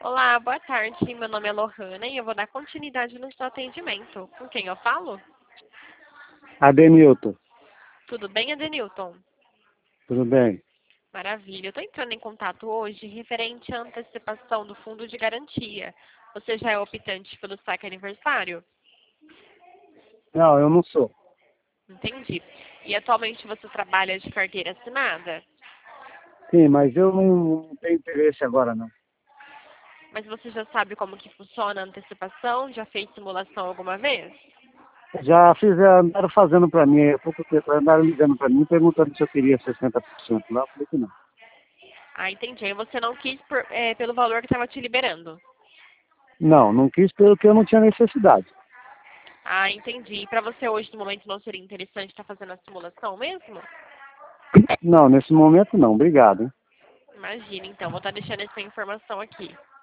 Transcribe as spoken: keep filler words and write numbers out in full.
Olá, boa tarde. Meu nome é Lohana e eu vou dar continuidade no seu atendimento. Com quem eu falo? Adenilton, Tudo bem, Adenilton? tudo bem? Maravilha. Eu estou entrando em contato hoje referente à antecipação do fundo de garantia. Você já é optante pelo saque aniversário? Não, eu não sou. Entendi. E atualmente você trabalha de carteira assinada? Sim, mas eu não, não tenho interesse agora, não. Mas você já sabe como que funciona a antecipação? Já fez simulação alguma vez? Já fizeram, andaram fazendo para mim, há pouco tempo, andaram ligando para mim, perguntando se eu queria sessenta por cento lá. Eu falei que não. Ah, entendi. Aí você não quis por- é, pelo valor que estava te liberando. Não, não quis pelo que eu não tinha necessidade. Ah, entendi. E para você hoje, no momento, não seria interessante estar fazendo a simulação mesmo? Não, nesse momento não. Obrigado, hein? Imagina, então. Vou estar deixando essa informação aqui.